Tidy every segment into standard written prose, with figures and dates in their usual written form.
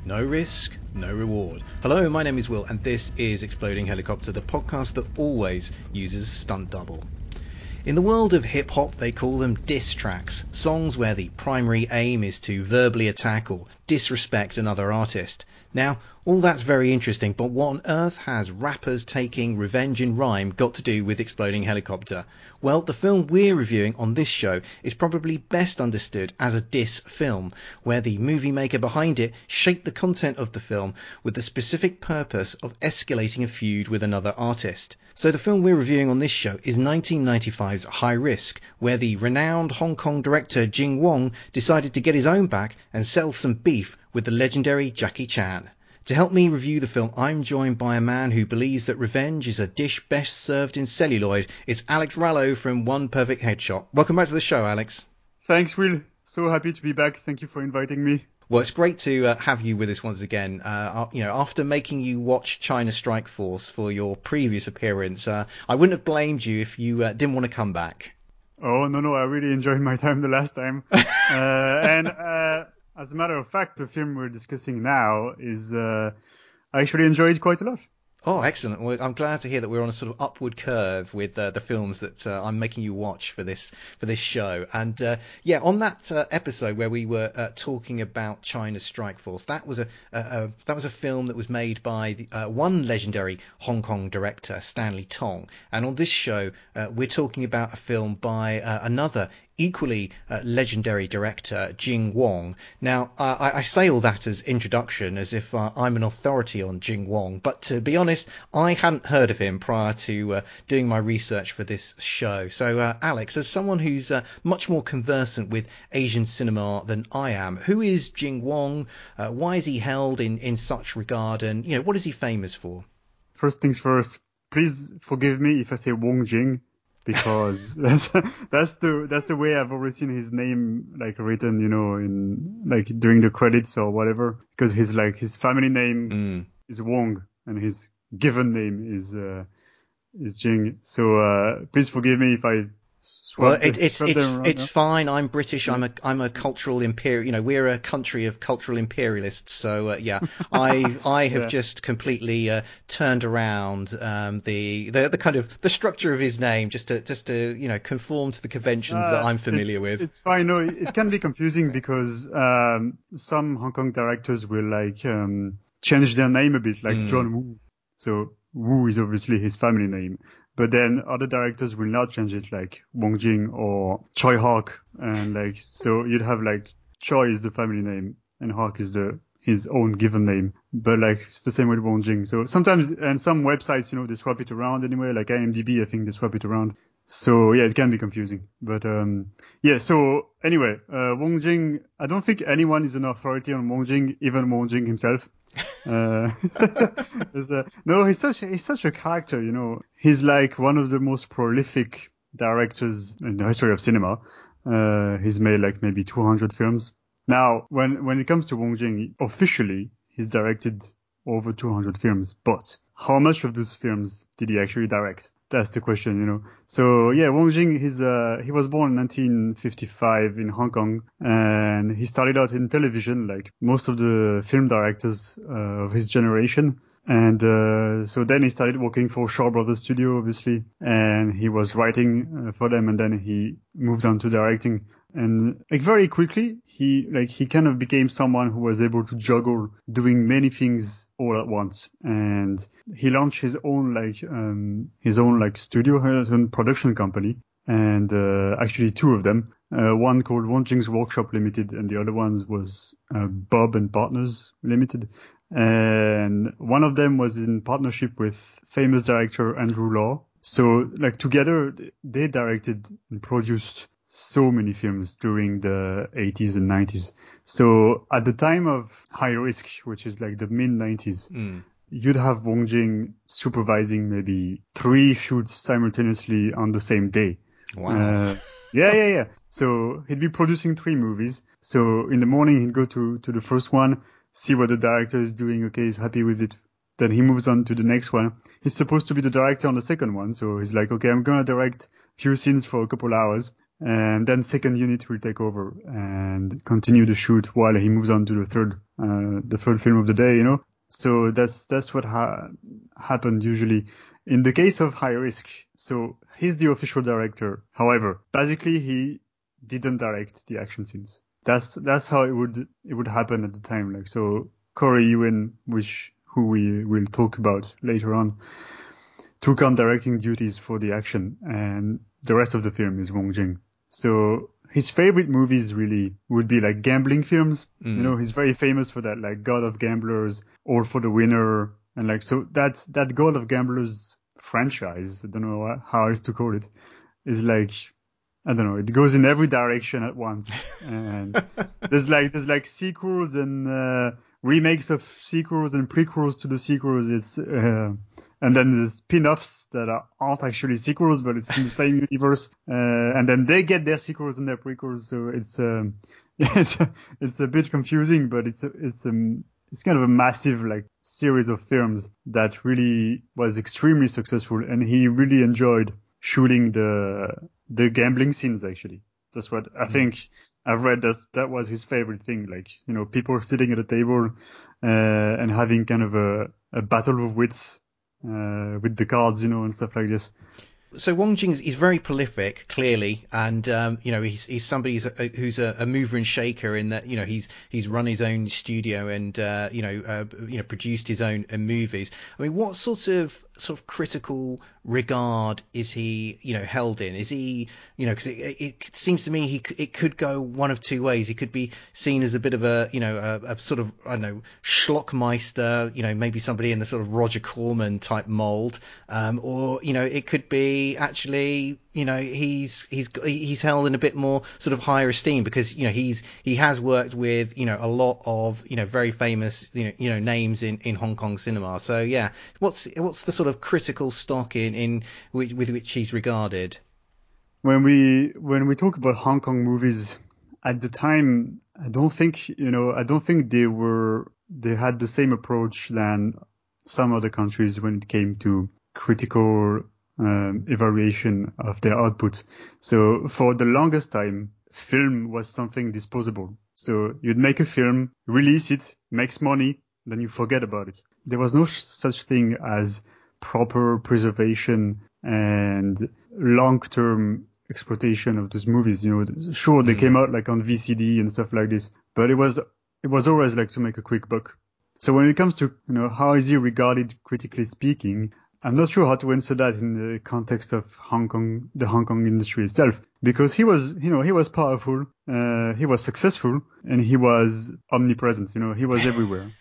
No risk, no reward. Hello, my name is Will, and this is Exploding Helicopter, the podcast that always uses a stunt double. In the world of hip-hop, they call them diss tracks, songs where the primary aim is to verbally attack or disrespect another artist. Now, all that's very interesting, but what on earth has rappers taking revenge in rhyme got to do with Exploding Helicopter? Well, the film we're reviewing on this show is probably best understood as a diss film, where the movie maker behind it shaped the content of the film with the specific purpose of escalating a feud with another artist. So the film we're reviewing on this show is 1995's High Risk, where the renowned Hong Kong director Jing Wong decided to get his own back and settle some beef with the legendary Jackie Chan. To help me review the film, I'm joined by a man who believes that revenge is a dish best served in celluloid. It's Alex Rallo from One Perfect Headshot. Welcome back to the show, Alex. Thanks, Will. So happy to be back. Thank you for inviting me. Well, it's great to have you with us once again. After making you watch China Strike Force for your previous appearance, I wouldn't have blamed you if you didn't want to come back. Oh, no, I really enjoyed my time the last time. As a matter of fact, the film we're discussing now is, I actually enjoyed quite a lot. Oh, excellent. Well, I'm glad to hear that we're on a sort of upward curve with the films that I'm making you watch for this show. And on that episode where we were talking about China Strike Force, that was a film that was made by one legendary Hong Kong director, Stanley Tong. And on this show, we're talking about a film by another equally legendary director, Jing Wong. Now, I say all that as introduction, as if I'm an authority on Jing Wong, but to be honest, I hadn't heard of him prior to doing my research for this show. So, Alex, as someone who's much more conversant with Asian cinema than I am, who is Jing Wong? Why is he held in such regard? And, what is he famous for? First things first, please forgive me if I say Wong Jing, because that's the way I've always seen his name written, in during the credits or whatever, because his family name is Wong and his given name is Jing. So please forgive me if I it's fine. I'm British. I'm a cultural imperial. We're a country of cultural imperialists. So I have just completely turned around the kind of the structure of his name just to conform to the conventions that I'm familiar with. It's fine. No, it can be confusing because some Hong Kong directors will change their name a bit, like John Woo. So Woo is obviously his family name. But then other directors will not change it, like Wong Jing or Choi Hark. And so you'd have Choi is the family name and Hark is his own given name. But it's the same with Wong Jing. So sometimes, and some websites, they swap it around anyway, like IMDb, I think they swap it around. So yeah, it can be confusing. But so anyway, Wong Jing, I don't think anyone is an authority on Wong Jing, even Wong Jing himself. No, he's such a character, He's one of the most prolific directors in the history of cinema. He's made maybe 200 films. Now, when it comes to Wong Jing, officially, he's directed over 200 films, but how much of those films did he actually direct? That's the question, So yeah, Wong Jing, he was born in 1955 in Hong Kong, and he started out in television, like most of the film directors of his generation. And so then he started working for Shaw Brothers Studio, obviously, and he was writing for them, and then he moved on to directing. And very quickly, he kind of became someone who was able to juggle doing many things all at once. And he launched his own studio, his own production company, and actually two of them. One called Wong Jing's Workshop Limited, and the other one was Bob and Partners Limited. And one of them was in partnership with famous director Andrew Law. So together they directed and produced so many films during the 80s and 90s. So at the time of High Risk, which is the mid-90s, you'd have Wong Jing supervising maybe 3 shoots simultaneously on the same day. Wow. Yeah. So he'd be producing 3 movies. So in the morning he'd go to the first one, see what the director is doing. Okay, he's happy with it. Then he moves on to the next one. He's supposed to be the director on the second one. So he's okay, I'm going to direct a few scenes for a couple hours. And then second unit will take over and continue the shoot while he moves on to the third the third film of the day, you know. So that's what happened usually. In the case of High Risk, so he's the official director. However, basically he didn't direct the action scenes. That's how it would happen at the time. Like, so Corey Ewan, who we will talk about later on, took on directing duties for the action, and the rest of the film is Wong Jing. So his favorite movies really would be like gambling films. You know, he's very famous for that, like God of Gamblers, All for the Winner, and like, so that God of Gamblers franchise, I don't know how else to call it, is like, I don't know, it goes in every direction at once. And there's like sequels and remakes of sequels and prequels to the sequels. It's and then there's spin-offs that aren't actually sequels, but it's in the same universe. And then they get their sequels and their prequels. So it's a bit confusing, but it's kind of a massive like series of films that really was extremely successful, and he really enjoyed shooting the gambling scenes. Actually, that's what I think I've read. That was his favorite thing. Like, you know, people sitting at a table and having kind of a battle of wits with the cards, you know, and stuff like this. So Wong Jing is very prolific, clearly, and you know, he's somebody who's a mover and shaker in that, you know, he's run his own studio and you know, produced his own movies. I mean, what sort of critical regard is he, you know, held in? Is he, you know, because it seems to me it could go one of two ways. He could be seen as a bit of a, you know, a sort of, I don't know, schlockmeister, you know, maybe somebody in the sort of Roger Corman type mold, or, you know, it could be actually, you know, he's held in a bit more sort of higher esteem because, you know, he has worked with, you know, a lot of, you know, very famous, you know, names in Hong Kong cinema. So yeah, what's the sort of critical stock with which he's regarded? When we talk about Hong Kong movies at the time, I don't think they had the same approach than some other countries when it came to critical evaluation of their output. So for the longest time, film was something disposable. So you'd make a film, release it, makes money, then you forget about it. There was no such thing as proper preservation and long-term exploitation of those movies. You know, sure, they came out like on VCD and stuff like this, but it was always like to make a quick buck. So when it comes to, you know, how is he regarded critically speaking, I'm not sure how to answer that in the context of the Hong Kong industry itself, because he was powerful, he was successful, and he was omnipresent. You know, he was everywhere.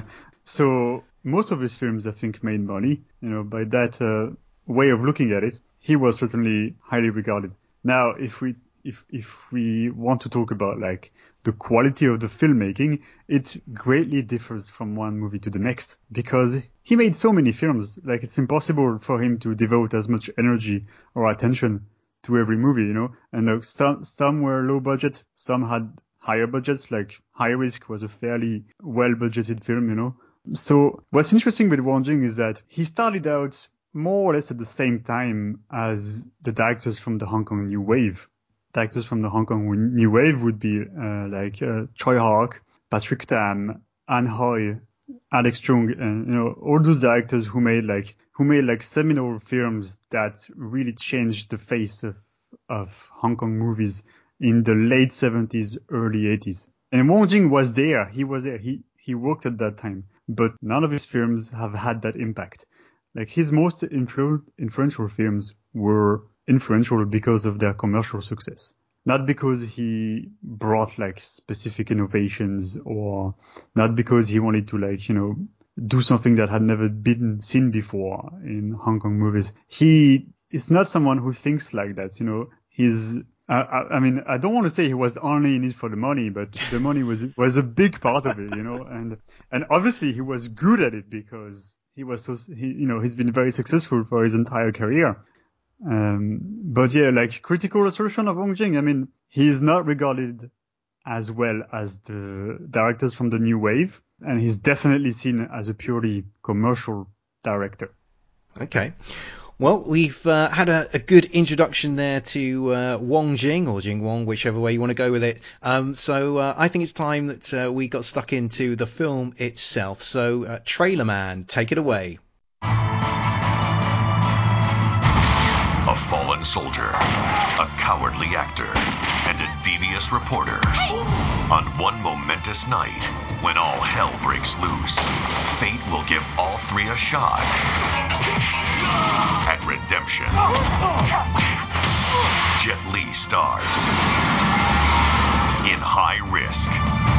So most of his films, I think, made money. You know, by that way of looking at it, he was certainly highly regarded. Now, if we want to talk about like the quality of the filmmaking, it greatly differs from one movie to the next because he made so many films. Like, it's impossible for him to devote as much energy or attention to every movie, you know. And some were low budget, some had higher budgets. Like High Risk was a fairly well budgeted film, you know. So what's interesting with Wong Jing is that he started out more or less at the same time as the directors from the Hong Kong New Wave. Directors from the Hong Kong New Wave would be like Choi Hark, Patrick Tam, An Hui, Alex Chung, and, you know, all those directors who made like seminal films that really changed the face of Hong Kong movies in the late 70s, early 80s. And Wong Jing was there. He was there. He worked at that time, but none of his films have had that impact. Like, his most influential films were influential because of their commercial success, not because he brought like specific innovations or not because he wanted to, like, you know, do something that had never been seen before in Hong Kong movies. He is not someone who thinks like that, you know. I mean, I don't want to say he was only in it for the money, but the money was a big part of it, you know, and obviously he was good at it because he's been very successful for his entire career. But yeah, like, critical assertion of Wong Jing, I mean, he's not regarded as well as the directors from the New Wave, and he's definitely seen as a purely commercial director. Okay. Well, we've had a good introduction there to Wong Jing, or Jing Wong, whichever way you want to go with it. So I think it's time that we got stuck into the film itself. So, Trailer Man, take it away. A fallen soldier, a cowardly actor, and a devious reporter. On one momentous night, when all hell breaks loose, fate will give all three a shot at redemption. Jet Li stars in High Risk.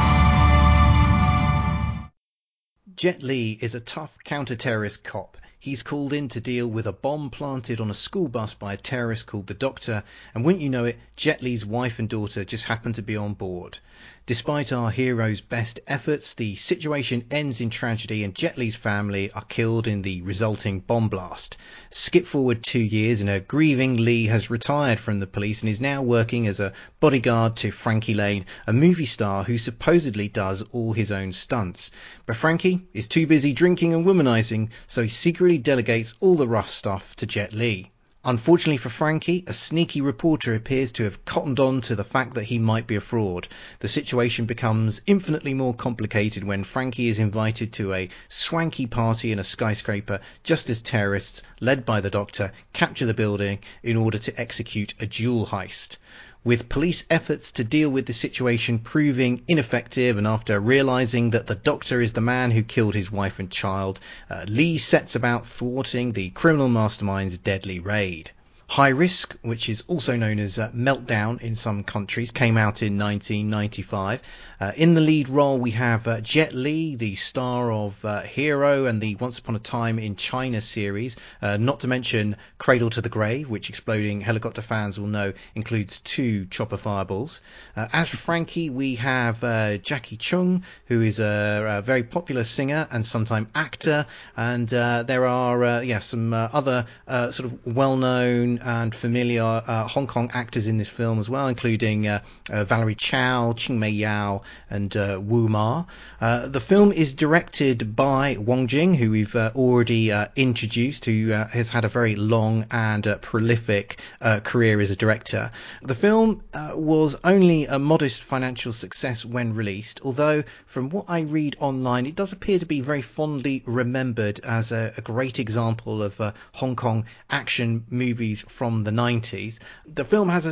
Jet Li is a tough counter-terrorist cop. He's called in to deal with a bomb planted on a school bus by a terrorist called the Doctor, and wouldn't you know it, Jet Li's wife and daughter just happen to be on board. Despite our hero's best efforts, the situation ends in tragedy and Jet Li's family are killed in the resulting bomb blast. Skip forward 2 years and a grieving Li has retired from the police and is now working as a bodyguard to Frankie Lane, a movie star who supposedly does all his own stunts. But Frankie is too busy drinking and womanizing, so he secretly delegates all the rough stuff to Jet Li. Unfortunately for Frankie, a sneaky reporter appears to have cottoned on to the fact that he might be a fraud. The situation becomes infinitely more complicated when Frankie is invited to a swanky party in a skyscraper just as terrorists, led by the Doctor, capture the building in order to execute a jewel heist. With police efforts to deal with the situation proving ineffective and after realizing that the Doctor is the man who killed his wife and child, Li sets about thwarting the criminal mastermind's deadly raid. High Risk, which is also known as Meltdown in some countries, came out in 1995. In the lead role we have Jet Li, the star of Hero and the Once Upon a Time in China series, not to mention Cradle to the Grave, which Exploding Helicopter fans will know includes 2 chopper fireballs. As Frankie we have Jackie Chung, who is a very popular singer and sometime actor, and there are some other sort of well-known and familiar Hong Kong actors in this film as well, including Valerie Chow, Ching Mei Yao and Wu Ma. The film is directed by Wong Jing, who we've already introduced, who has had a very long and prolific career as a director. The film was only a modest financial success when released, although from what I read online it does appear to be very fondly remembered as a great example of Hong Kong action movies from the 90s. The film has a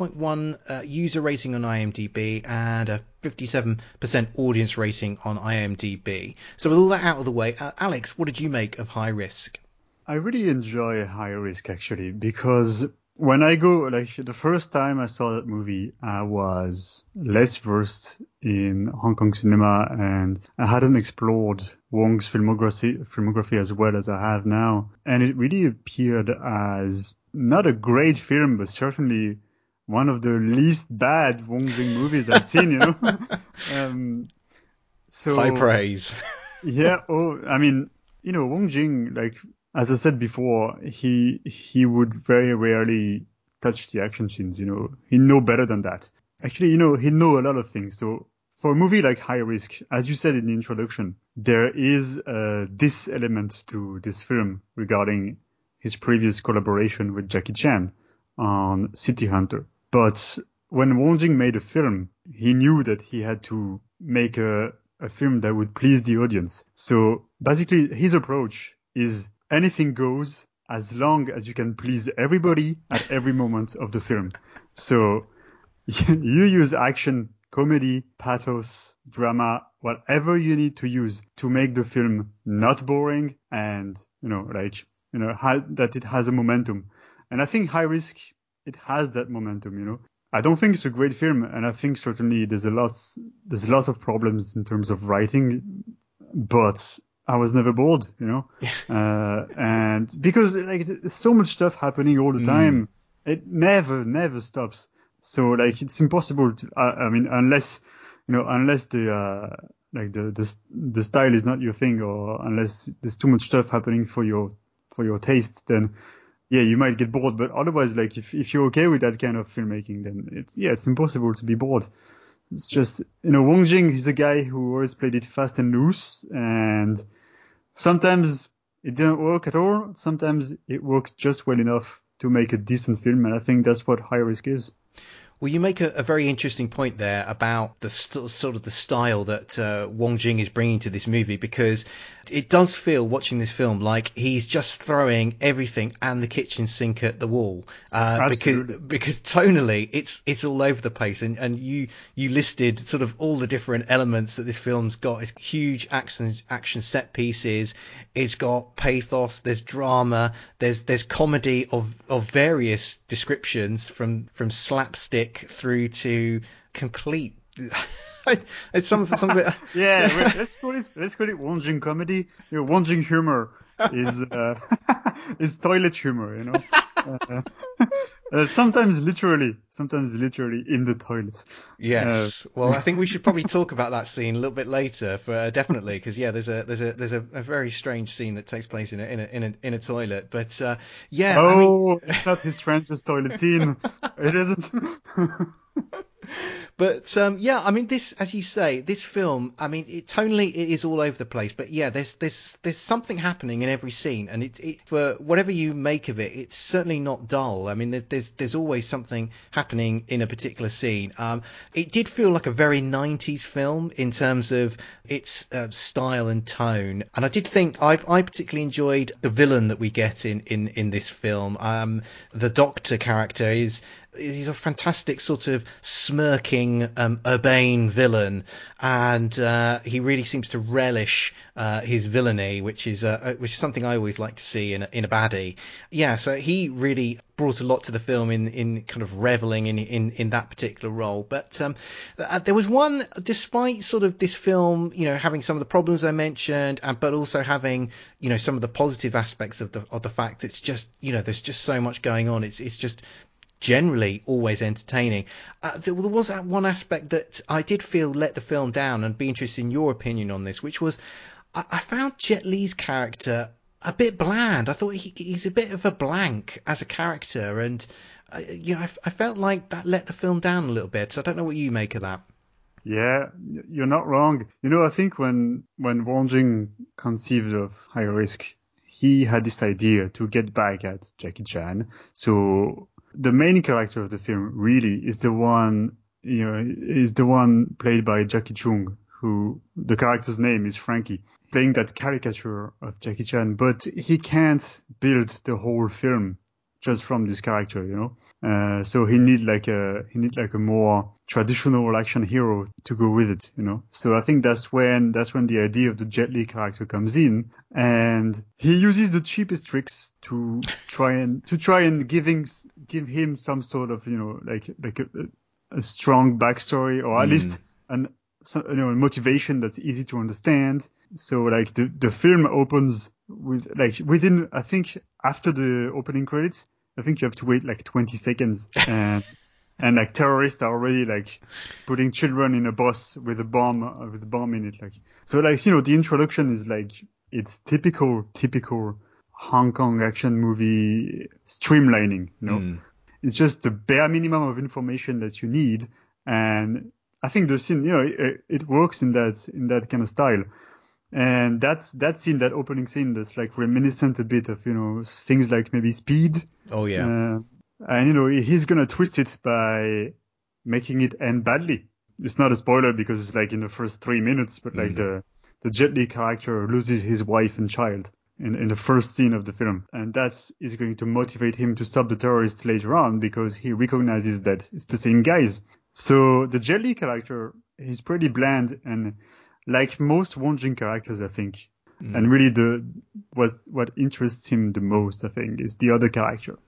6.1 user rating on IMDb and a 57% audience rating on IMDb. So with all that out of the way, Alex, what did you make of High Risk? I really enjoy High Risk actually, because when I go, the first time I saw that movie, I was less versed in Hong Kong cinema and I hadn't explored Wong's filmography as well as I have now. And it really appeared as not a great film, but certainly one of the least bad Wong Jing movies I've seen, So high praise. Yeah. I mean, Wong Jing, as I said before, he would very rarely touch the action scenes. He know better than that. Actually, he know a lot of things. So for a movie like High Risk, as you said in the introduction, there is this element to this film regarding his previous collaboration with Jackie Chan on City Hunter. But when Wong Jing made a film, he knew that he had to make a film that would please the audience. So basically his approach is anything goes as long as you can please everybody at every moment of the film. So you use action, comedy, pathos, drama, whatever you need to use to make the film not boring and, that it has a momentum. And I think High Risk, it has that momentum, I don't think it's a great film, and I think certainly there's lots of problems in terms of writing, but I was never bored, and because there's so much stuff happening all the time, it never stops. So it's impossible to, unless the the style is not your thing, or unless there's too much stuff happening for your taste, then yeah, you might get bored, but otherwise, if you're okay with that kind of filmmaking, then it's impossible to be bored. It's just, Wong Jing, he's a guy who always played it fast and loose, and sometimes it didn't work at all. Sometimes it works just well enough to make a decent film, and I think that's what High Risk is. Well, you make a very interesting point there about the sort of the style that Wong Jing is bringing to this movie, because it does feel, watching this film, like he's just throwing everything and the kitchen sink at the wall. Because tonally, it's all over the place, and you listed sort of all the different elements that this film's got. It's huge action set pieces. It's got pathos. There's drama. There's comedy of various descriptions, from slapstick through to complete. It's some of it. Yeah, let's call it Wong Jing comedy. Wong Jing humor is is toilet humor. Sometimes literally in the toilet. Yes. Well, I think we should probably talk about that scene a little bit later, definitely, because there's a very strange scene that takes place in a toilet. But yeah. Oh, it's not his Francis toilet scene. It isn't. But yeah, I mean, this, as you say, this film, I mean, tonally it is all over the place, but yeah, there's something happening in every scene, and it for whatever you make of it, it's certainly not dull. I mean, there's always something happening in a particular scene. It did feel like a very 90s film in terms of its style and tone, and I did think I particularly enjoyed the villain that we get in this film. The Doctor character he's a fantastic sort of smirking, urbane villain, and he really seems to relish his villainy, which is something I always like to see in a baddie. Yeah, so he really brought a lot to the film in kind of reveling in that particular role. But there was one, despite sort of this film, having some of the problems I mentioned, but also having, some of the positive aspects of the fact it's just, there's just so much going on. It's just generally always entertaining. There was that one aspect that I did feel let the film down, and be interested in your opinion on this, which was I found Jet Li's character a bit bland. I thought he's a bit of a blank as a character, and I felt like that let the film down a little bit. So I don't know what you make of that. Yeah, you're not wrong. I think when Wong Jing conceived of High Risk, he had this idea to get back at Jackie Chan. So the main character of the film really is the one played by Jackie Chung, who the character's name is Frankie, playing that caricature of Jackie Chan, but he can't build the whole film just from this character, so he need like a more traditional action hero to go with it, So I think that's when the idea of the Jet Li character comes in, and he uses the cheapest tricks to try and give him some sort of, like a strong backstory, or at least a motivation that's easy to understand. So like the film opens with within, I think, after the opening credits, I think you have to wait like 20 seconds, and like terrorists are already like putting children in a bus with a bomb in it. So the introduction is like, it's typical Hong Kong action movie streamlining, It's just the bare minimum of information that you need, and I think the scene, it works in that kind of style. And that scene, that opening scene, that's like reminiscent a bit of, things like maybe Speed. Oh yeah. And he's gonna twist it by making it end badly. It's not a spoiler because it's like in the first 3 minutes, but like the Jet Li character loses his wife and child in the first scene of the film, and that is going to motivate him to stop the terrorists later on, because he recognizes that it's the same guys. So the Jet Li character is pretty bland, and like most Wong Jing characters, I think. And really what interests him the most, I think, is the other character.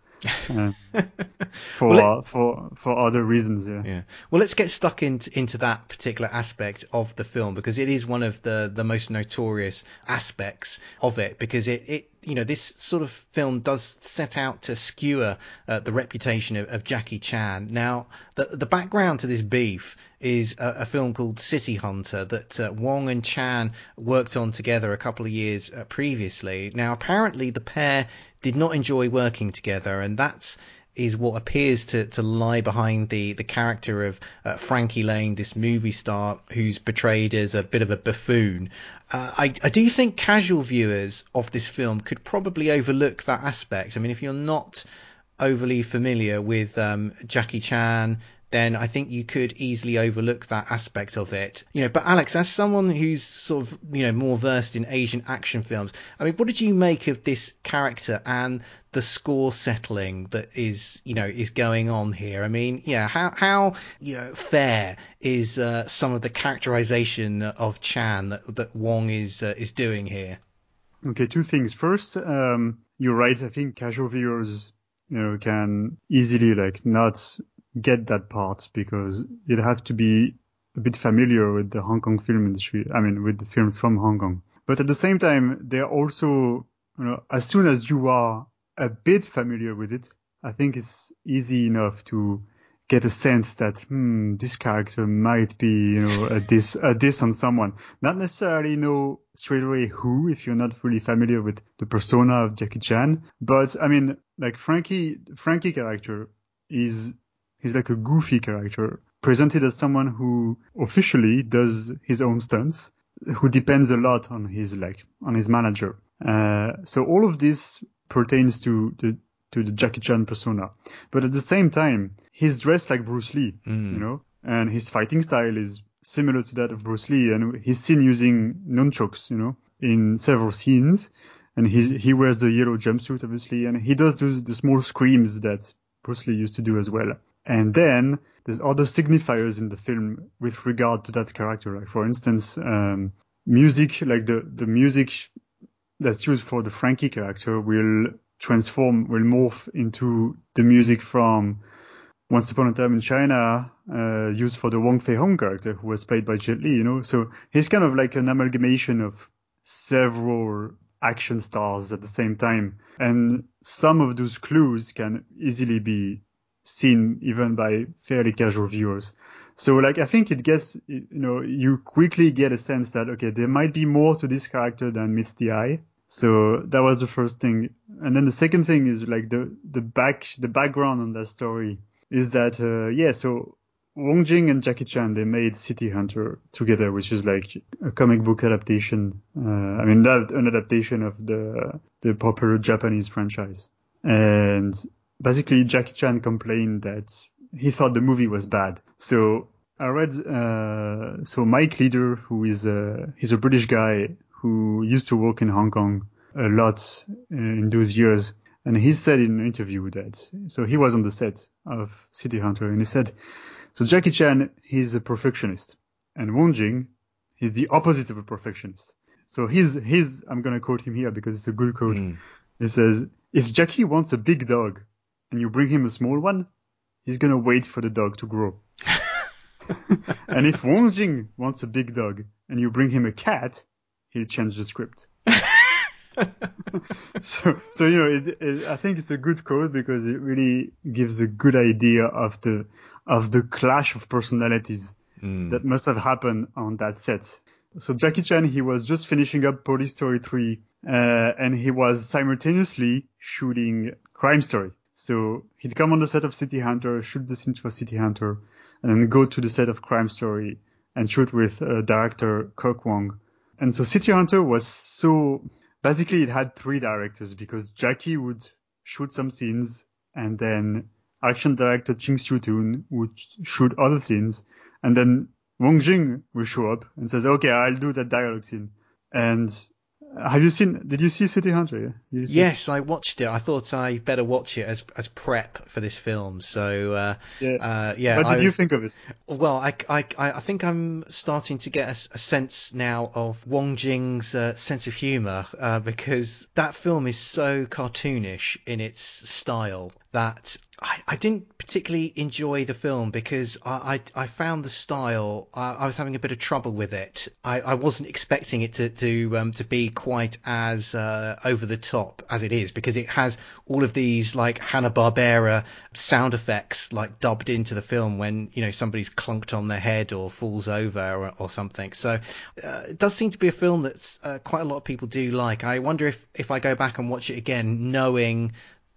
For other reasons, yeah. Well, let's get stuck into that particular aspect of the film, because it is one of the most notorious aspects of it, because it this sort of film does set out to skewer the reputation of Jackie Chan. Now, the background to this beef is a film called City Hunter that Wong and Chan worked on together a couple of years previously. Now, apparently the pair did not enjoy working together, and that's is what appears to lie behind the character of Frankie Lane, this movie star who's portrayed as a bit of a buffoon. I do think casual viewers of this film could probably overlook that aspect. I mean, if you're not overly familiar with Jackie Chan, then I think you could easily overlook that aspect of it. But Alex, as someone who's sort of, more versed in Asian action films, I mean, what did you make of this character and the score settling that is going on here? I mean, how fair is some of the characterization of Chan that Wong is doing here? Okay, two things. First, you're right. I think casual viewers, can easily not get that part because you'd have to be a bit familiar with the Hong Kong film industry. I mean, with the films from Hong Kong. But at the same time, they're also, as soon as you are a bit familiar with it, I think it's easy enough to get a sense that, this character might be, a diss on someone. Not necessarily know straight away who, if you're not really familiar with the persona of Jackie Chan. But I mean, Frankie character he's like a goofy character, presented as someone who officially does his own stunts, who depends a lot on his manager. So all of this pertains to the Jackie Chan persona. But at the same time, he's dressed like Bruce Lee, and his fighting style is similar to that of Bruce Lee, and he's seen using nunchucks, in several scenes. And he wears the yellow jumpsuit, obviously, and he does the small screams that Bruce Lee used to do as well. And then there's other signifiers in the film with regard to that character. Like, for instance, music, like the music that's used for the Frankie character will morph into the music from Once Upon a Time in China, used for the Wong Fei-hung character, who was played by Jet Li, So he's kind of like an amalgamation of several action stars at the same time. And some of those clues can easily be seen even by fairly casual viewers. So I think it gets, you quickly get a sense that, okay, there might be more to this character than meets the eye. So that was the first thing. And then the second thing is the background on that story is that, so Wong Jing and Jackie Chan, they made City Hunter together, which is like a comic book adaptation. An adaptation of the popular Japanese franchise. And basically Jackie Chan complained that he thought the movie was bad. So I read, Mike Leader, who is he's a British guy who used to work in Hong Kong a lot in those years. And he said in an interview so he was on the set of City Hunter, and he said, so Jackie Chan, he's a perfectionist, and Wong Jing, he's the opposite of a perfectionist. So I'm going to quote him here because it's a good quote. He says, if Jackie wants a big dog and you bring him a small one, he's going to wait for the dog to grow. And if Wong Jing wants a big dog and you bring him a cat, he'll change the script. So I think it's a good quote because it really gives a good idea of the clash of personalities that must have happened on that set. So Jackie Chan, he was just finishing up Police Story 3, and he was simultaneously shooting Crime Story. So he'd come on the set of City Hunter, shoot the scenes for City Hunter, and then go to the set of Crime Story and shoot with director Kirk Wong. And so City Hunter was basically it had three directors because Jackie would shoot some scenes and then action director Ching Siu-tun would shoot other scenes, and then Wong Jing will show up and says, okay, I'll do that dialogue scene. And did you see City Hunter? Yeah? Yes, I watched it. I thought I better watch it as prep for this film. So, What did you think of it? Well, I think I'm starting to get a sense now of Wong Jing's sense of humour, because that film is so cartoonish in its style that I didn't particularly enjoy the film because I found the style, I was having a bit of trouble with it. I wasn't expecting it to be quite as over the top as it is, because it has all of these like Hanna-Barbera sound effects like dubbed into the film when somebody's clunked on their head or falls over or something. So it does seem to be a film that's quite a lot of people do like. I wonder if I go back and watch it again knowing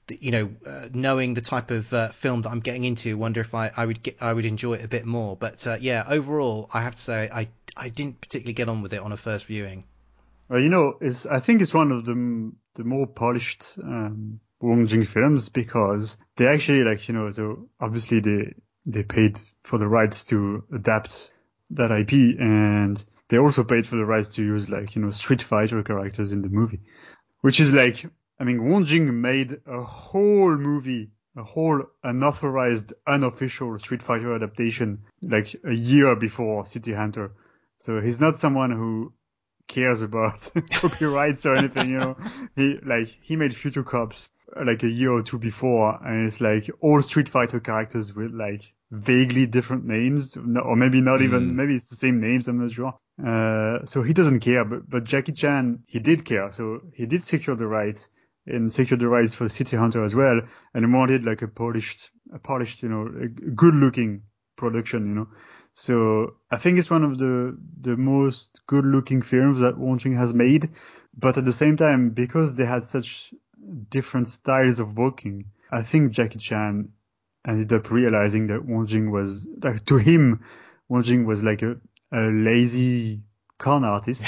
knowing the type of film that I'm getting into, wonder if I would enjoy it a bit more. But yeah, overall, I have to say I didn't particularly get on with it on a first viewing. Well, I think it's one of the more polished Wong Jing films because they actually so obviously they paid for the rights to adapt that IP, and they also paid for the rights to use Street Fighter characters in the movie, which is Wong Jing made a whole movie, a whole unauthorized, unofficial Street Fighter adaptation a year before City Hunter. So he's not someone who cares about copyrights or anything, He made Future Cops a year or two before, and it's all Street Fighter characters with vaguely different names, or maybe not even, maybe it's the same names, I'm not sure. So he doesn't care, but Jackie Chan, he did care, so he did secure the rights for City Hunter as well, and wanted a polished, a good looking production, So I think it's one of the most good looking films that Wong Jing has made, but at the same time, because they had such different styles of working, I think Jackie Chan ended up realizing that Wong Jing was to him, Wong Jing was a lazy con artist.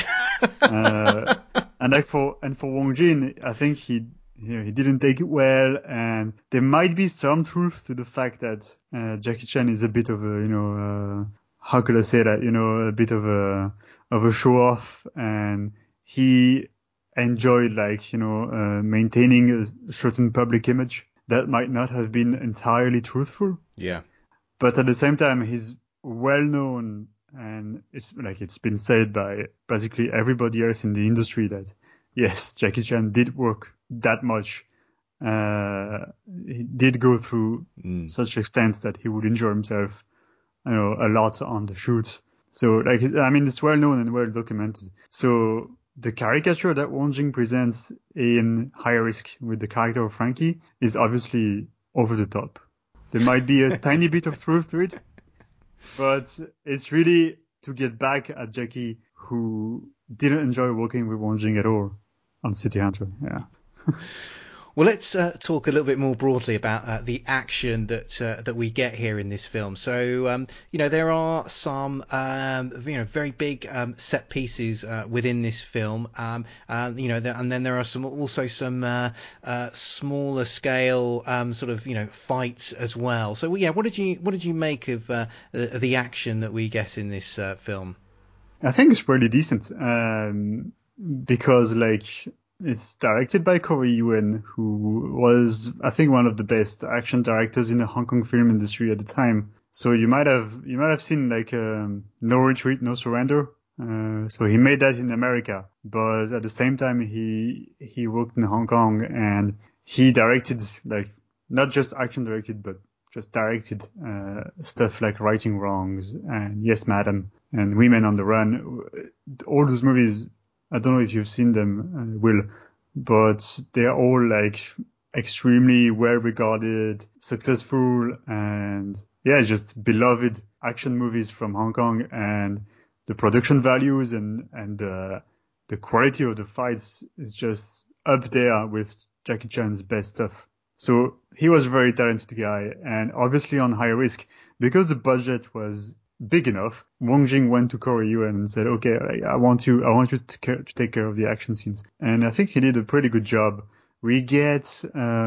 And for Wong Jing, I think he didn't take it well, and there might be some truth to the fact that Jackie Chan is a bit of a how could I say that, a bit of a show off, and he enjoyed maintaining a certain public image that might not have been entirely truthful. Yeah. But at the same time, he's well known, and it's been said by basically everybody else in the industry that yes, Jackie Chan did work that much. He did go through such extent that he would injure himself, a lot on the shoots. So it's well known and well documented. So the caricature that Wong Jing presents in High Risk with the character of Frankie is obviously over the top. There might be a tiny bit of truth to it, but it's really to get back at Jackie, who didn't enjoy working with Wong Jing at all on City Hunter. Yeah. Well, let's talk a little bit more broadly about the action that we get here in this film. So, there are some, very big set pieces within this film, and then there are some smaller scale fights as well. So, yeah, what did you make of the action that we get in this film? I think it's pretty decent, because it's directed by Corey Yuen, who was, I think, one of the best action directors in the Hong Kong film industry at the time. So you might have seen No Retreat, No Surrender. So he made that in America, but at the same time he worked in Hong Kong, and he directed not just action directed, but just directed stuff like Righting Wrongs and Yes Madam and Women on the Run. All those movies, I don't know if you've seen them, Will, but they're all extremely well regarded, successful, and just beloved action movies from Hong Kong. And the production values and the quality of the fights is just up there with Jackie Chan's best stuff. So he was a very talented guy, and obviously on High Risk, because the budget was big enough, Wong Jing went to Corey Yuen and said, okay, I want you to take care of the action scenes. And I think he did a pretty good job. We get,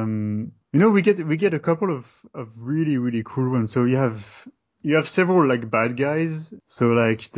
we get a couple of really, really cool ones. So you have several bad guys. So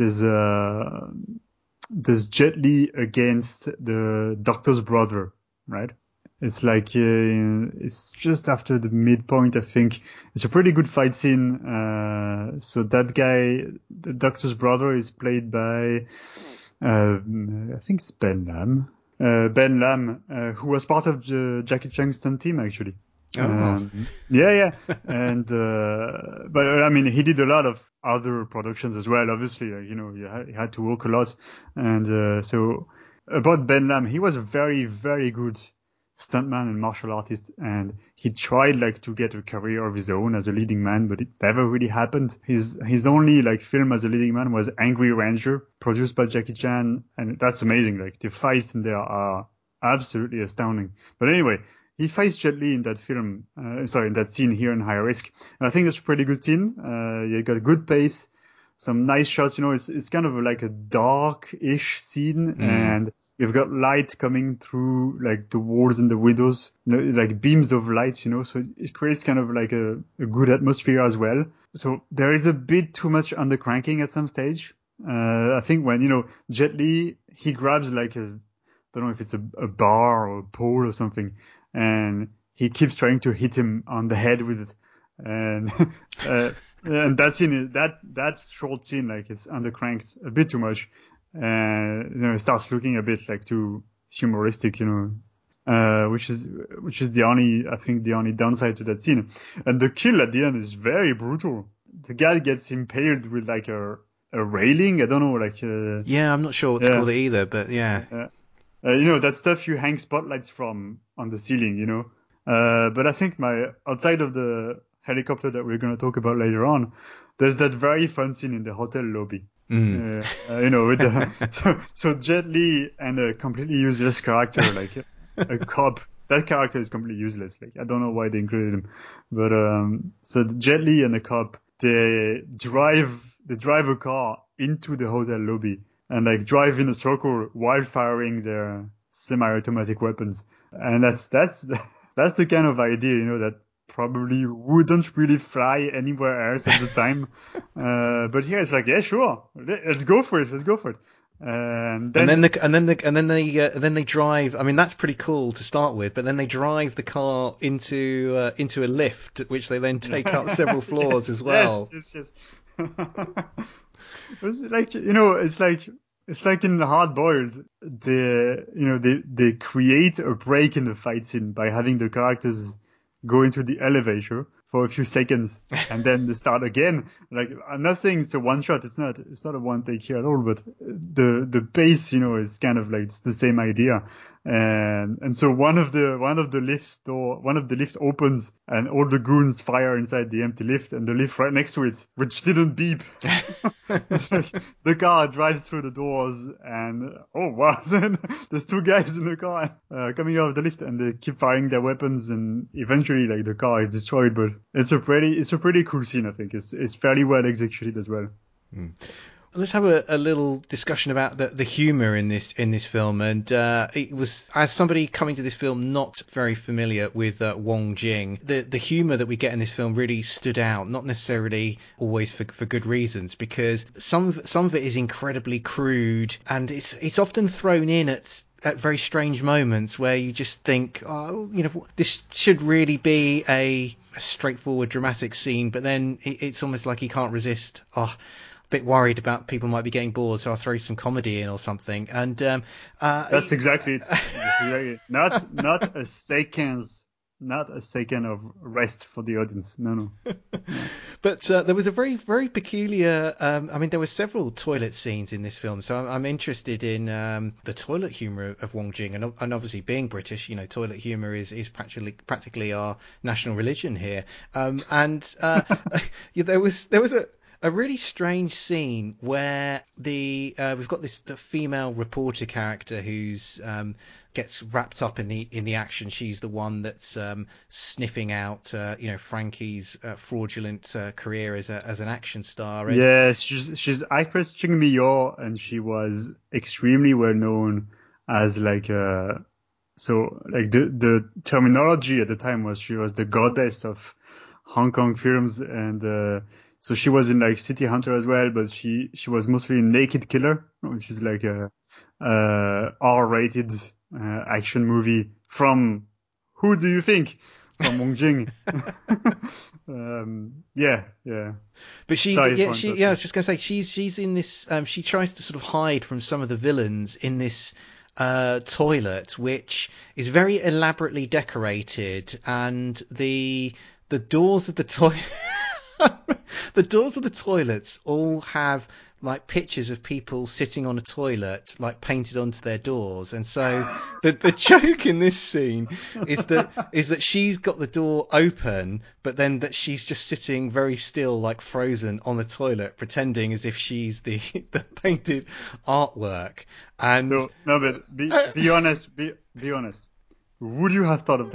there's Jet Li against the doctor's brother, right? It's it's just after the midpoint, I think. It's a pretty good fight scene. So that guy, the doctor's brother, is played by, I think it's Ben Lam. Ben Lam, who was part of the Jackie Chan stunt team, actually. Oh. Yeah. And, but he did a lot of other productions as well, obviously. He had to work a lot. And, so about Ben Lam, he was a very, very good stuntman and martial artist, and he tried to get a career of his own as a leading man, but it never really happened. His only film as a leading man was Angry Ranger, produced by Jackie Chan, and that's amazing. The fights in there are absolutely astounding. But anyway, he fights Jet Li in that film, in that scene here in High Risk. And I think it's a pretty good scene. You got a good pace, some nice shots. It's kind of like a dark-ish scene, and you've got light coming through like the walls and the windows, like beams of light, so it creates kind of like a good atmosphere as well. So there is a bit too much undercranking at some stage. I think when, Jet Li, he grabs like I don't know if it's a bar or a pole or something, and he keeps trying to hit him on the head with it. And, and that scene, that short scene, like it's undercranked a bit too much. And, it starts looking a bit like too humoristic, which is the only downside to that scene. And the kill at the end is very brutal. The guy gets impaled with like a railing. I don't know, like. Yeah, I'm not sure what to call it either, but yeah. That stuff you hang spotlights from on the ceiling, but I think outside of the helicopter that we're going to talk about later on, there's that very fun scene in the hotel lobby. With so Jet Li and a completely useless character, like a cop. That character is completely useless. Like, I don't know why they included him, but, so Jet Li and the cop, they drive a car into the hotel lobby and like drive in a circle while firing their semi-automatic weapons. And that's the kind of idea, that probably wouldn't really fly anywhere else at the time. But here it's like, yeah, sure. Let's go for it. And then they drive. I mean, that's pretty cool to start with, but then they drive the car into a lift, which they then take up several floors as well. Yes. It's like, it's like in the Hard Boiled, they create a break in the fight scene by having the characters go into the elevator for a few seconds and then they start again. Like, I'm not saying it's a one shot. It's not a one take here at all, but the pace, is kind of like, it's the same idea. And so one of the lift opens and all the goons fire inside the empty lift and the lift right next to it, which didn't beep. The car drives through the doors and, oh wow, there's two guys in the car, coming out of the lift and they keep firing their weapons and eventually like the car is destroyed, but it's a pretty cool scene. I think it's fairly well executed as well. Let's have a little discussion about the humour in this film, and it was, as somebody coming to this film not very familiar with Wong Jing, the humour that we get in this film really stood out, not necessarily always for good reasons, because some of it is incredibly crude, and it's often thrown in at very strange moments where you just think, oh, this should really be a straightforward dramatic scene, but then it's almost like he can't resist. Bit worried about people might be getting bored, so I'll throw some comedy in or something. And that's exactly it. Not a second of rest for the audience. No. But there was a very, very peculiar. There were several toilet scenes in this film, so I'm interested in the toilet humour of Wong Jing, and obviously being British, toilet humour is practically our national religion here. There was a really strange scene where we've got the female reporter character who's gets wrapped up in the action. She's the one that's sniffing out Frankie's fraudulent career as an action star. Yes, she's actress Ching Mi-yo, and she was extremely well known as like the terminology at the time was she was the goddess of Hong Kong films, and so she was in like City Hunter as well, but she was mostly in Naked Killer, which is like a R-rated action movie from, who do you think? From Wong Jing. Yeah. But I was just going to say, she's in this, she tries to sort of hide from some of the villains in this toilet, which is very elaborately decorated, and the doors of the toilet... The doors of the toilets all have like pictures of people sitting on a toilet, like painted onto their doors. And so the joke in this scene is that she's got the door open, but then that she's just sitting very still, like frozen on the toilet, pretending as if she's the painted artwork. And so, no, but be honest. Be honest. Would you have thought of that?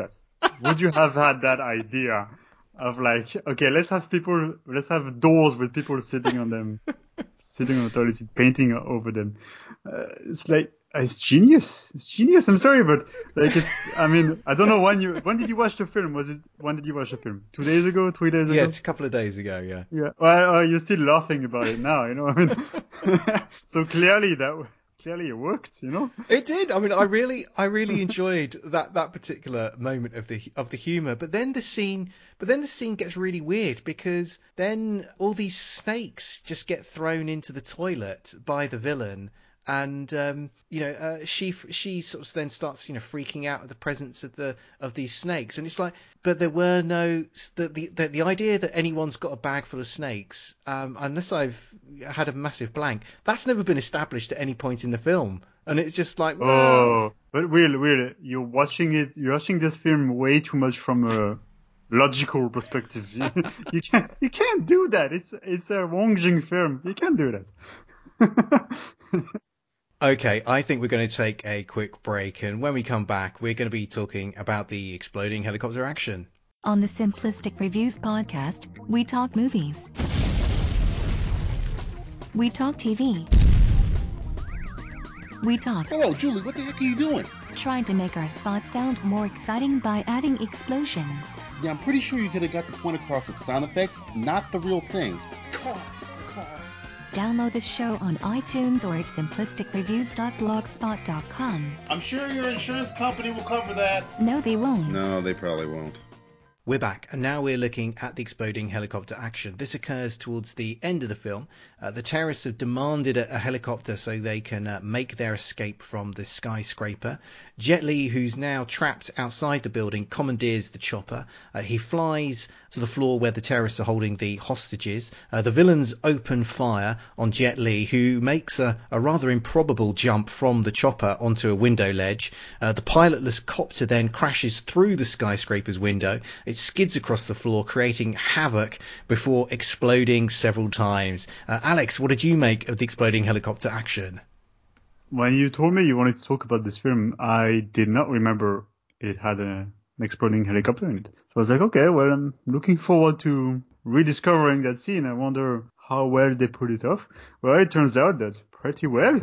would you have had that idea of like, okay, let's have doors with people sitting on them, sitting on the toilet seat, painting over them. It's like, it's genius. It's genius. I'm sorry, but like I mean, I don't know when did you watch the film? When did you watch the film? 2 days ago, 3 days ago? Yeah, it's a couple of days ago, yeah. Yeah. Well, you're still laughing about it now, you know? I mean, so clearly it worked, you know? It did. I mean, I really enjoyed that particular moment of the humor. But then the scene gets really weird, because then all these snakes just get thrown into the toilet by the villain. And she sort of then starts freaking out at the presence of these snakes, and it's like, but there were no the idea that anyone's got a bag full of snakes, unless I've had a massive blank, that's never been established at any point in the film, and it's just like, well, but Will, you're watching this film way too much from a logical perspective. You can't do that. It's a Wong Jing film. You can't do that. Okay, I think we're going to take a quick break, and when we come back, we're going to be talking about the exploding helicopter action. On the Simplistic Reviews podcast, we talk movies. We talk TV. We talk. Hello, Julie, what the heck are you doing? Trying to make our spots sound more exciting by adding explosions. Yeah, I'm pretty sure you could have got the point across with sound effects, not the real thing. Car. Download this show on iTunes or at simplisticreviews.blogspot.com. I'm sure your insurance company will cover that. No, they won't. No, they probably won't. We're back, and now we're looking at the exploding helicopter action. This occurs towards the end of the film. The terrorists have demanded a helicopter so they can make their escape from the skyscraper. Jet Li, who's now trapped outside the building, commandeers the chopper. He flies to the floor where the terrorists are holding the hostages. The villains open fire on Jet Li, who makes a rather improbable jump from the chopper onto a window ledge. The pilotless copter then crashes through the skyscraper's window. It skids across the floor, creating havoc before exploding several times. Alex, what did you make of the exploding helicopter action? When you told me you wanted to talk about this film, I did not remember it had an exploding helicopter in it. So I was like, okay, well, I'm looking forward to rediscovering that scene. I wonder how well they pulled it off. Well, it turns out that pretty well.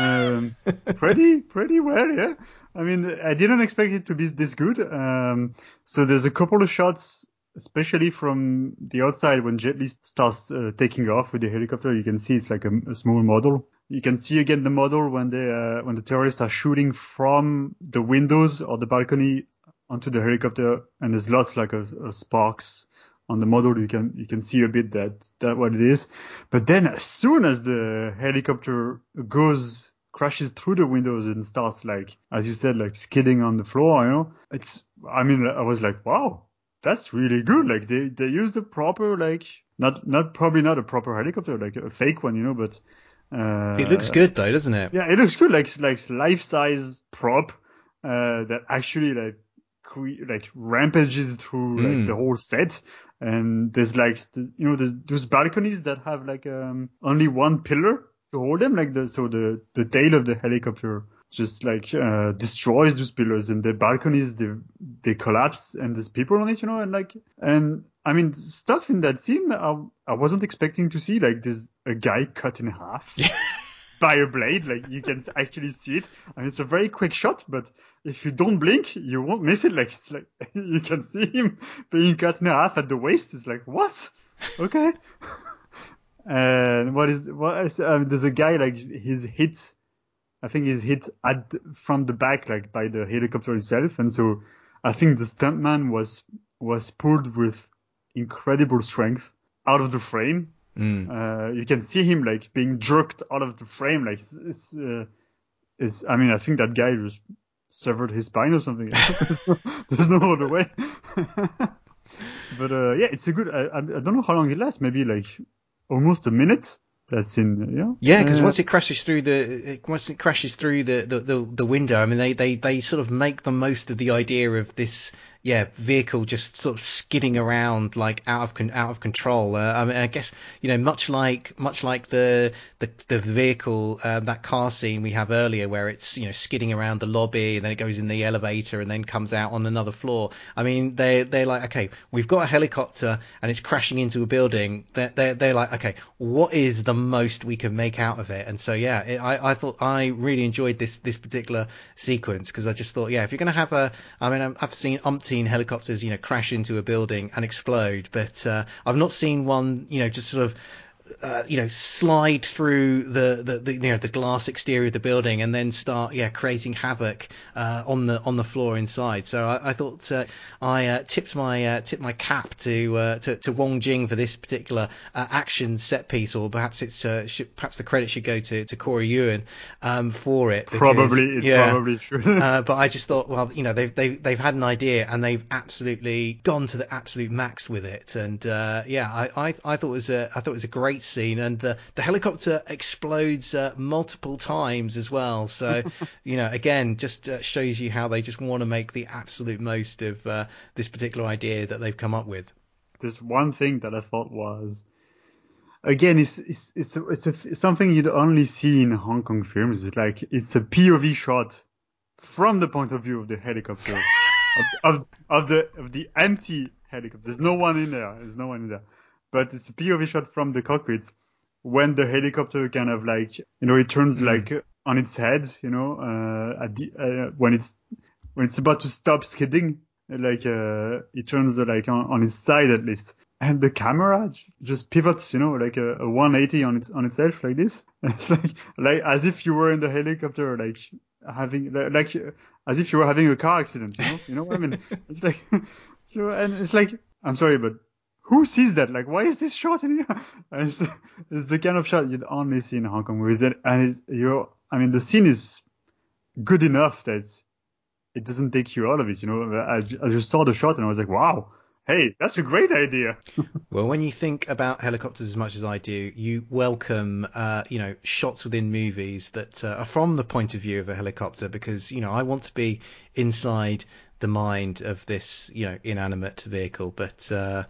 Pretty well, yeah. I mean, I didn't expect it to be this good. So there's a couple of shots, especially from the outside when Jet Li starts taking off with the helicopter. You can see it's like a small model. You can see again the model when the terrorists are shooting from the windows or the balcony onto the helicopter, and there's lots like a sparks on the model. You can see a bit that what it is. But then as soon as the helicopter crashes through the windows and starts, like, as you said, like skidding on the floor, you know, I was like, wow, that's really good. Like they used a proper, like, probably not a proper helicopter, like a fake one, you know, but it looks good though, doesn't it? Yeah, it looks good, like life-size prop that actually like rampages through like the whole set. And there's like there's those balconies that have like only one pillar to hold them, like the tail of the helicopter just like destroys those pillars, and the balconies they collapse, and there's people on it, you know, and I mean, stuff in that scene I wasn't expecting to see. Like there's a guy cut in half by a blade, like you can actually see it, and it's a very quick shot, but if you don't blink you won't miss it. Like it's like you can see him being cut in half at the waist. It's like, what? Okay. And there's a guy, like he's hit from the back, like by the helicopter itself, and so I think the stuntman was pulled with incredible strength out of the frame. You can see him like being jerked out of the frame, like I mean, I think that guy just severed his spine or something. There's no other way. But yeah, it's a good. I don't know how long it lasts. Maybe like almost a minute. That's in because once it crashes through the window, I mean they sort of make the most of the idea of this vehicle just sort of skidding around like out of control. I mean, I guess much like the vehicle, that car scene we have earlier, where it's skidding around the lobby and then it goes in the elevator and then comes out on another floor. I mean, they're like, okay, we've got a helicopter and it's crashing into a building. They're like, okay, what is the most we can make out of it? And so I thought I really enjoyed this particular sequence, because I just thought, if you're going to have I've seen umpteen helicopters crash into a building and explode, but I've not seen one just sort of slide through the glass exterior of the building and then start creating havoc on the floor inside. So I thought I tipped my cap to Wong Jing for this particular action set piece, or perhaps perhaps the credit should go to Corey Ewan for it. Probably should. But I just thought, well, they've had an idea and they've absolutely gone to the absolute max with it. And I thought it was a great scene, and the helicopter explodes multiple times as well. So again, just shows you how they just want to make the absolute most of this particular idea that they've come up with. There's one thing that I thought was, again, it's something you'd only see in Hong Kong films. It's like it's a POV shot from the point of view of the helicopter of the empty helicopter. There's no one in there. But it's a POV shot from the cockpit when the helicopter kind of like, it turns like on its head, when it's about to stop skidding, like it turns like on its side at least, and the camera just pivots, like a 180 on itself like this. It's like as if you were in the helicopter, like having like as if you were having a car accident. You know what I mean? It's like so, and it's like, I'm sorry, but who sees that? Like, why is this shot in here? And it's the kind of shot you'd only see in Hong Kong movies. And the scene is good enough that it doesn't take you out of it. I just saw the shot and I was like, wow, hey, that's a great idea. Well, when you think about helicopters as much as I do, you welcome, shots within movies that are from the point of view of a helicopter, because, I want to be inside the mind of this, inanimate vehicle. But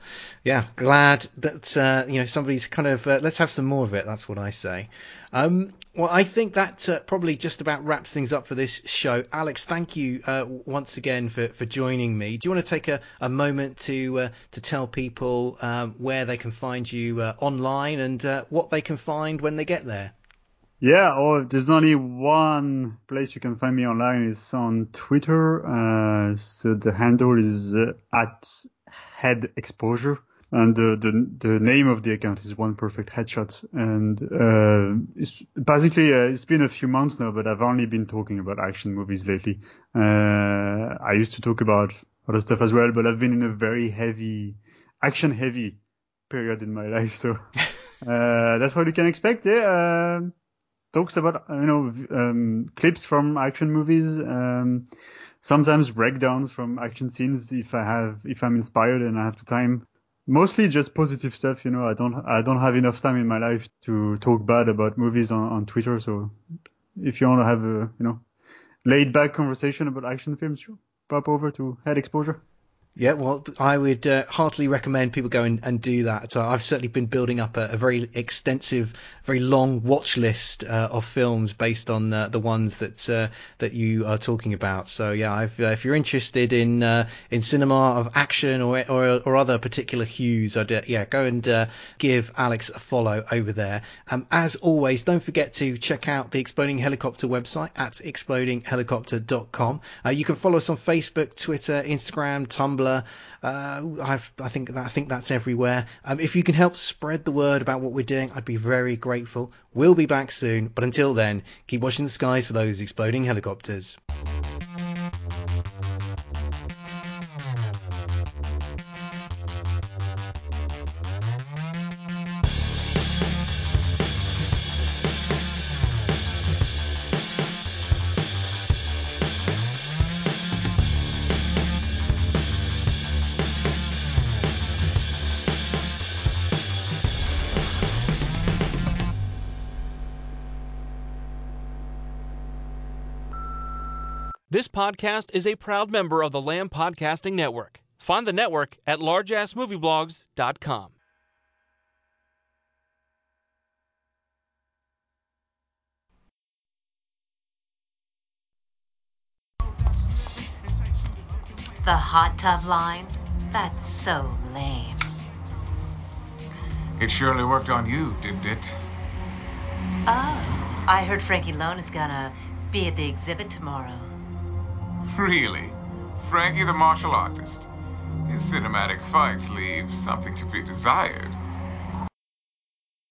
glad that somebody's kind of let's have some more of it. That's what I say. Well, I think that probably just about wraps things up for this show. Alex, thank you once again for joining me. Do you want to take a moment to tell people where they can find you online, and what they can find when they get there? Yeah, there's only one place you can find me online. It's on Twitter. So the handle is at Head Exposure, and the name of the account is One Perfect Headshot. And it's basically it's been a few months now, but I've only been talking about action movies lately. I used to talk about other stuff as well, but I've been in a very action heavy period in my life, so that's what you can expect. Talks about clips from action movies, sometimes breakdowns from action scenes if I'm inspired and I have the time. Mostly just positive stuff. I don't have enough time in my life to talk bad about movies on Twitter. So if you want to have a laid back conversation about action films, sure, pop over to Head Exposure. Yeah, well, I would heartily recommend people go and do that. I've certainly been building up a very extensive, very long watch list of films based on the ones that you are talking about. So yeah, if you're interested in cinema of action or other particular hues, I'd go and give Alex a follow over there. As always, don't forget to check out the Exploding Helicopter website at explodinghelicopter.com. You can follow us on Facebook, Twitter, Instagram, Tumblr. I think that's everywhere. If you can help spread the word about what we're doing, I'd be very grateful. We'll be back soon, but until then, keep watching the skies for those exploding helicopters. This podcast is a proud member of the Lamb Podcasting Network. Find the network at largeassmovieblogs.com. The hot tub line? That's so lame. It surely worked on you, didn't it? Oh, I heard Frankie Lone is gonna be at the exhibit tomorrow. Really? Frankie the martial artist? His cinematic fights leave something to be desired.